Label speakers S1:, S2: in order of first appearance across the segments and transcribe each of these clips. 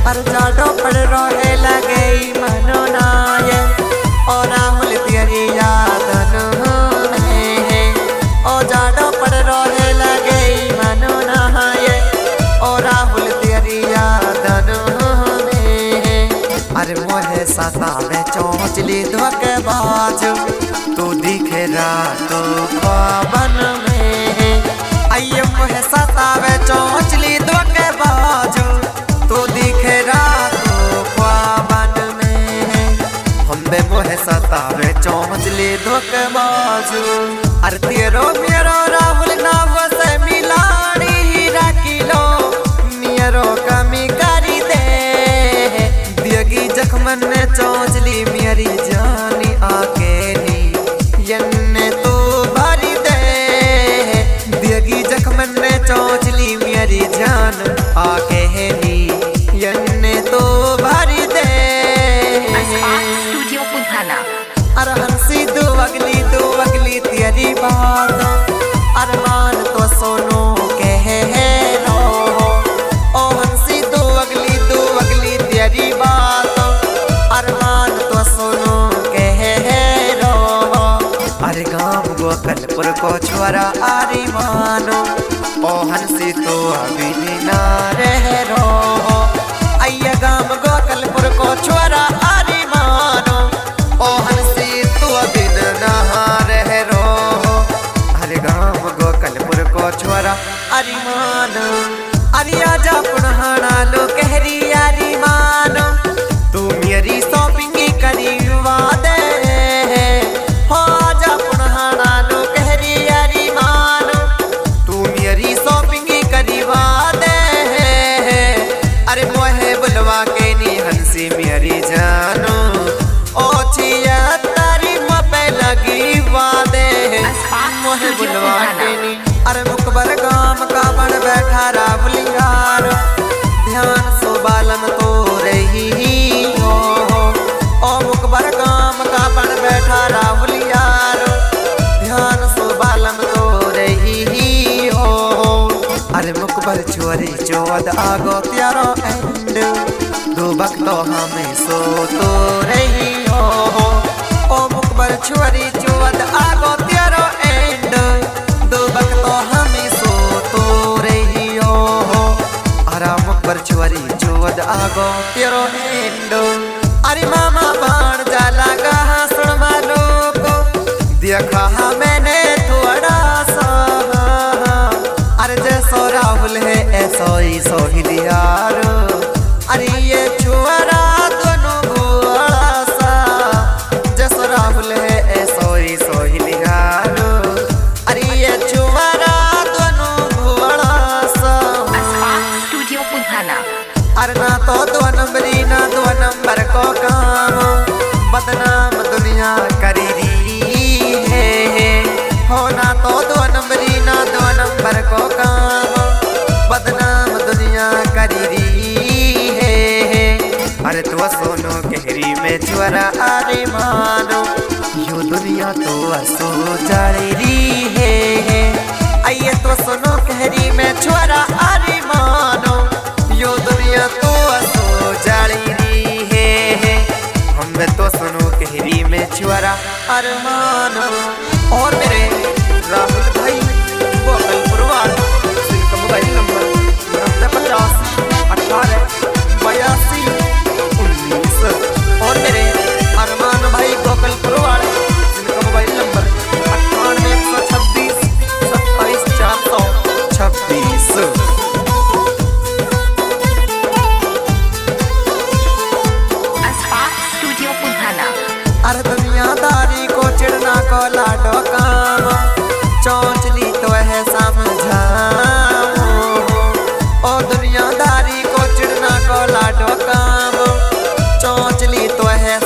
S1: अर जाडो पड़ रहे लगे मनो नाये और राहुल तेरी याद है ओ जाडो पड़ रहे लगे मनो नाये और राहुल तेरी याद है। अरे मोहे सतावे चौंचली धोखे बाजू तू दिखे रातों ख्वाबन में। आइए मोहे सतावे चौंचली धोखे बाजू तू दिखे रातों ख्वाबन में। हम बे मोहे सतावे चौंचली धोखे बाजू। अरे तेरो मेरो राहुल नाव से मिलानी हीरा किलो मेरो कमी करी दे दियगी जख्मन ने चौंचली मेरी जानी आके नी यन्ने तू भरी दे दियगी जख्मन ने चौंचली मेरी जान आके नी यन्ने तू भरी दे।
S2: स्टूडियो पुधाना
S1: अरे हंसी दो अगली तेरी बात अरमान तो सोनो कहे रो ओ हंसी दो अगली तेरी बात अरमान तो सोनो कहे रो। अरे गाँव गोकलपुर को छोरा आरी मानो ओ हंसी तो अभी ना रह रो। आइए गाँव गोकलपुर को छोरा आरी मानो ओ हंसी तो अभी ना रह रो। अरे गाँव गोकलपुर को छोरा आरी मानो अरे आजा पुनहाना लो कहरी आरी मानो तू मेरी शॉपिंग करी वादे हो आजा पुनहाना लो कहरी आरी मानो तू मेरी शॉपिंग करी वादे। अरे मोहे बुलवा के नी हंसी मेरी जानो ओ छिया तारी पे लगी वादे मोहे बुलवा के नी। अरे मुकबर गाम का बन बैठा रावलियार ध्यान सो बालम तो रही हो ओ मुकबर गाम का बन बैठा रावलियार ध्यान सो बालम तो रही हो। अरे मुकबर चोरी चौद आगो त्यारो एंड दो वक्त हमें सो तो रही हो ओ मुकबर चोरी चौद आगो त्यारो एंड दो वक्त हमें सो तो रही हो। अरे मुकबर चोरी चौद आगो तेरो एंड अरे मामा बाण जाला गा सुन मालो को देखा मैंने थोड़ा सा अरे जैसो राहुल है ऐसो ही सोहिलियार। अरे ये छुआरा दोनों भोला सा जैसो राहुल है ऐसो ही सोहिलियार। अरे ये छुआरा दोनों भोला सा
S2: स्टूडियो पुधाना
S1: अरे ना तो दो नंबर को काम बदनाम दुनिया करी री है हो ना तो दो नंबर को काम बदनाम दुनिया करी री है। अरे तो सोनो कहरी में छोरा अरे मानो यो दुनिया तो असो जाड़ी री है। आइए तो सोनो कहरी में छोरा अरे मानो यो दुनिया तो असो जाड़ी री है। हम तो सोनो कहरी में छोरा अरे मानो। और मेरे राहुल भाई गोकलपुर वाले जिनका मोबाइल नंबर 50 18 82 19 और मेरे अरमान भाई गोकलपुर वाले जिनका मोबाइल नंबर 98 126 27 426।
S2: स्टूडियो पुधाना
S1: अरे दुनियादारी को चिड़ना को लाडो काम चौंचली तो है समझाओ ओ दुनियादारी को चिड़ना को लाडो काम चौंचली तो है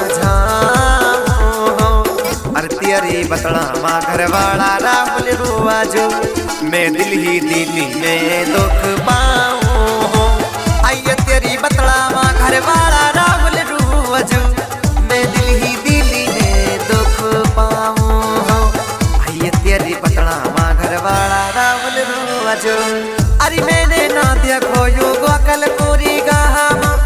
S1: समझाओ। अरे तेरी बतड़ा माँ घर वाला राहुल रुआजो मैं दिल ही में दुख पाऊँ। आइए तेरी बतड़ा माँ घर वाला राहुल रुआजो मैं दिल ही में दुख पाऊँ। आइए तेरी बतड़ा माँ घर वाला राहुल रुआजो अरे मैंने ना देखो यो गोकलपुरी गाम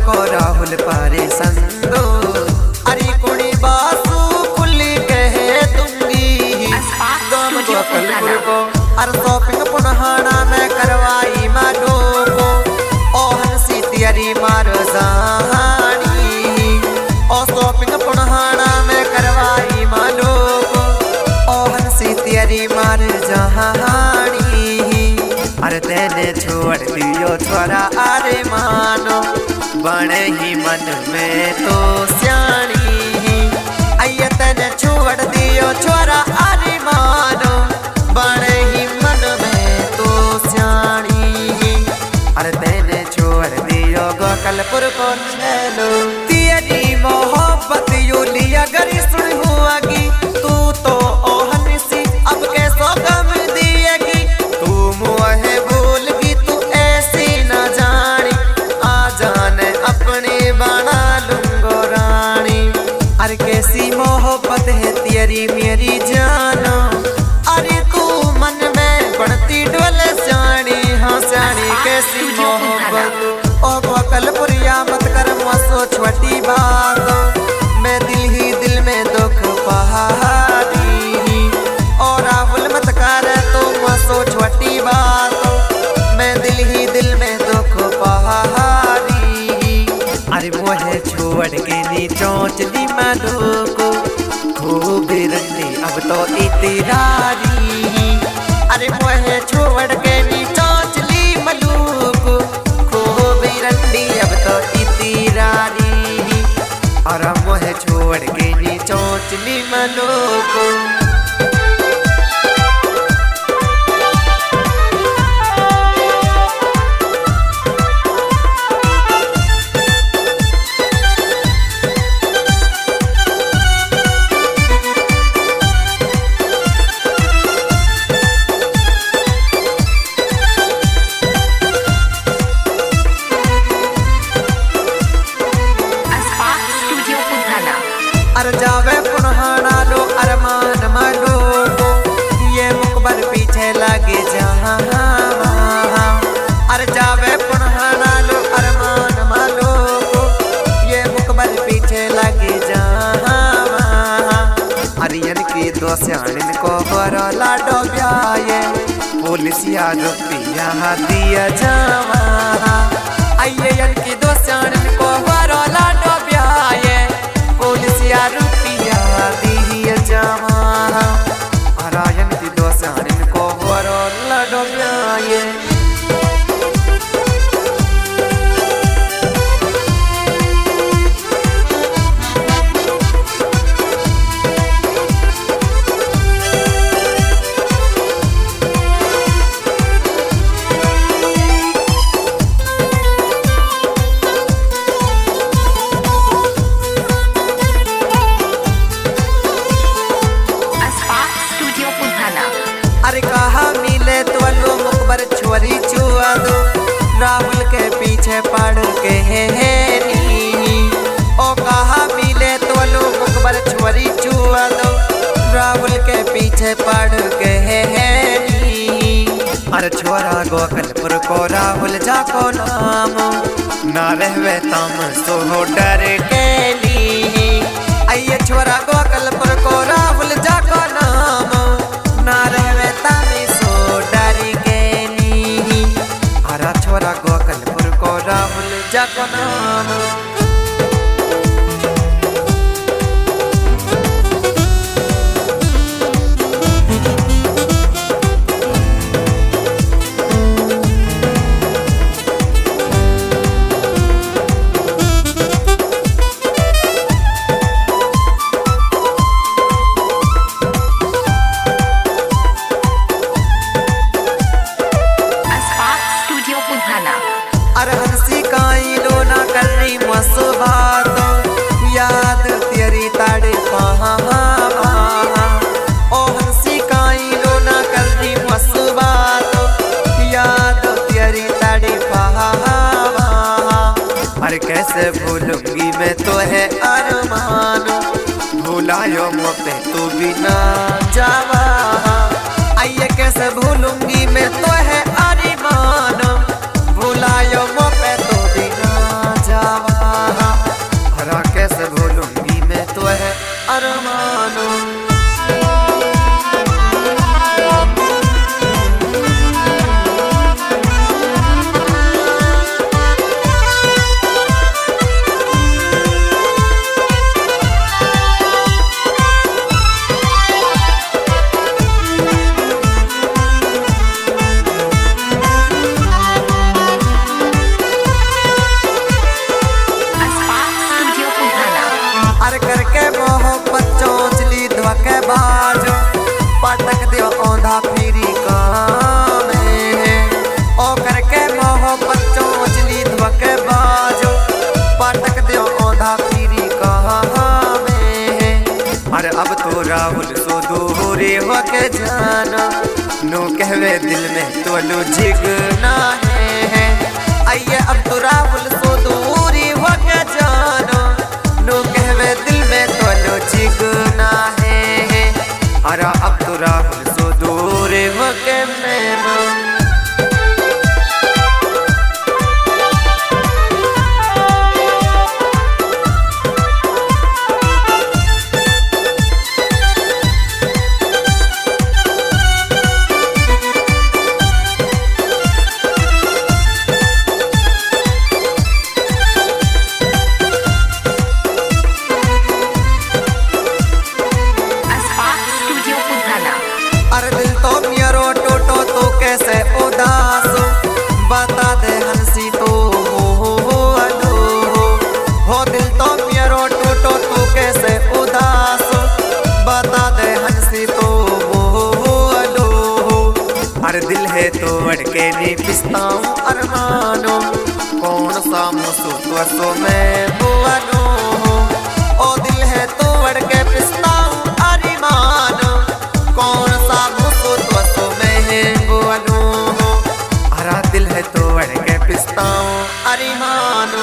S1: को राहुल पारे संगो अरे कुड़ी बासु खुली कहे दूंगी गम गोकलपुर को अर शॉपिंग पुनहाना में करवाई मानो को ओ हंसी तियरी मार जानी ओ शॉपिंग पुनहाना में करवाई मानो को ओ हंसी तियरी मार जहानी अरे तेने छोड़ दियो छोरा अरे मानो बड़े ही मन में तो स्याणी आइए तेने छोड़ दियो छोरा अरे मानो बड़े ही मन में तो स्याणी अरे तेने छोड़ दियो गोकलपुर को चलो तेरी मोहब्बत यो लिया गरी सुन हुआगी तू तो ओ हंसी अब कैसो गम दिएगी तू मुहे भूलगी तू ऐसी न जानी आ जाने अपनी बना लूंगो रानी अरे कैसी मोहब्बत है तेरी मेरी जानो अरे तू मन में बढ़ती डोल जानी हाँ जानी कैसी मोहब्बत ओ गोकलपुरिया मत कर मुझसे छोटी बात मैं दिल ही दिल में दुख पहाड़ी और राहुल मत कर तो मुझसे छोटी बात मैं दिल ही दिल में दुख पहाड़ी अरे मुझे छोड़ के नी चौंचली मधु को खूब रंडी अब तो इतरारी अरे मुझे छोड़ के नी चौंचली मधु को खूब रंडी अब तो इतरारी और मुझे छोड़ के नी चौंचली मधु को अर जावे पुनहाना लो अरमान मानो ये मुकबर पीछे लगे जहाँ अर जावे पुनहाना लो अरमान मानो ये मुकबर पीछे लगे जहाँ अरियन की दो स्याणिन को बरो लाडो ब्याये पुलिसिया रुपया दिया जावा आइयन की दो स्याणिन को बरो लाडो ब्याये पुलिसिया रुपया दिया जावा अरायन की दो स्याणिन को बरो लाडो ब्याये अरे कहा मिले तो लो मुकबर छोरी चुआ दो राहुल के पीछे पड़ के है ओ कहा मिले तो लो मुकबर छोरी चुआ दो राहुल के पीछे पड़ के है अरे छोरा गोकलपुर को राहुल जाको नाम ना रहवे तम सो डर के ली आइए छोरा गोकलपुर को राहुल जाको नाम ना रहवे तामी सो डरी के नी हरा छोरा गोकलपुर को राहुल जाको नाम अरे हंसी काई लो ना कर रही मसो बात याद तेरी ताड़े ओ हंसी काई लो ना कर रही मसो बात याद तेरी ताड़े अरे कैसे भूलूंगी मैं तो है अरमान भुलायो मोते तू भी ना जावा आइए कैसे भूलूंगी मैं तो है अरमान भुलायो मोते तो भी ना जावा करके मोहब्बत चोचली धोके बाजो पटक दियो औंधा फिरी काम ओ करके मोहब्बत चोचली धोके बाजो पटक दियो औंधा फिरी काम अरे अब तो राहुल सो दूरी होके जाना नो कहवे दिल में तो लो झिगना है आइए अब तो राहुल सो दूरी होके जाना नो कहवे दिल में तो लो झिगना है अरे अब तो राहुल सो दूरी होके मैं कैसे उदास बता दे हंसी तो हो दिल तो मेरो टूटो तू कैसे उदास बता दे हंसी तो अरे दिल है तो अड़के नहीं पिसताऊं अरमानो कौन सा मुसो तो मैं बुआनो ओ दिल है तो अड़के पिसताऊं अरमानो कौन सा मुसो तो मैं बुआनो हरा दिल है तो अड़के पिसताऊं अरमानो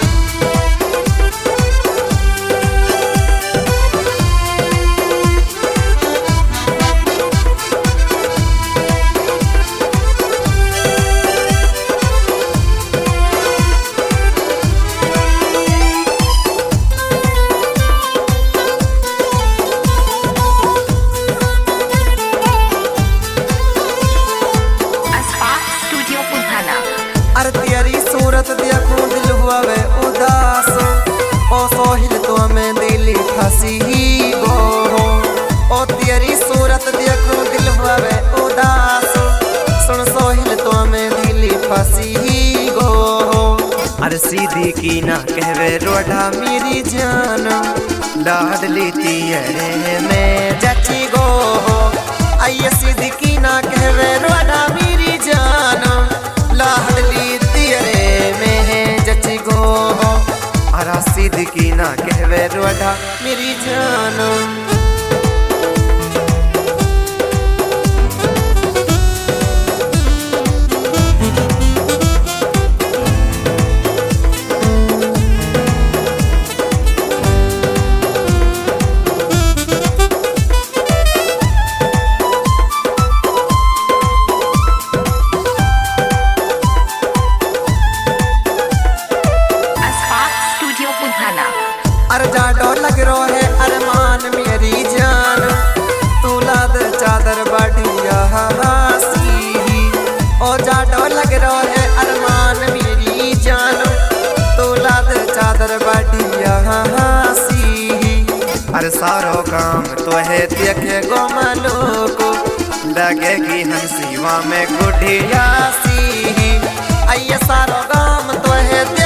S1: अरे तेरी सूरत देखूं दिल हुआ वे उदास ओ सोहिल तो मैं दिली फंसी गो ओ तेरी सूरत देखूं दिल हुआ वे उदास सुन सोहिल तो मैं दिली फंसी गो अरे सीधी की ना कहवे रोढ़ा मेरी जान लाडली तेरे में जची गो आइए सीधी की ना कहवे रोढ़ा मेरी जान लाडली तेरे में है जची गो अरा सीध की ना कहवे रोढ़ा मेरी जान अरे जाडो लग रो है अरमान मेरी जान तू लाद चादर बढ़िया हंसी ओ जाडो लग रो है अरमान मेरी जान तू लाद चादर बढ़िया हंसी अरे सारो काम तो है देखे गो मलो को लगेगी हंसीवा में गुढ़िया सी आइए सारो काम तो है